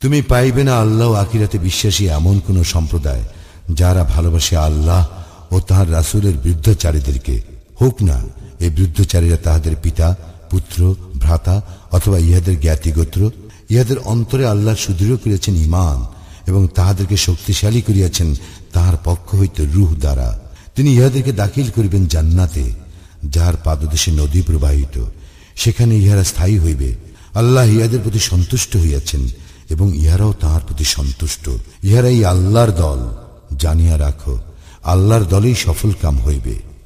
তুমি পাইবে না আল্লাহ ও আখিরাতে বিশ্বাসী এমন কোন সম্প্রদায় যারা ভালোবাসে আল্লাহ ও তাহার রাসূলের বিরুদ্ধচারীদেরকে, হোক না এই বিরুদ্ধচারীরা তাহাদের পিতা, পুত্র, ভ্রাতা অথবা ইহাদের জ্ঞাতিগোত্র। ইহাদের অন্তরে আল্লাহ সুদৃঢ় করিয়াছেন ঈমান এবং তাহাদেরকে শক্তিশালী করিয়াছেন তাহার পক্ষ হইতে রূহ দ্বারা। তিনি ইহাদেরকে দাখিল করিবেন জান্নাতে, যাহার পাদদেশে নদী প্রবাহিত, সেখানে ইহারা স্থায়ী হইবে। আল্লাহ ইহাদের প্রতি সন্তুষ্ট হইয়াছেন এবং ইহারাও তাহার প্রতি সন্তুষ্ট। ইহারাই আল্লাহর দল। জানিয়া রাখো, আল্লাহর দলেই সফল কাম হইবে।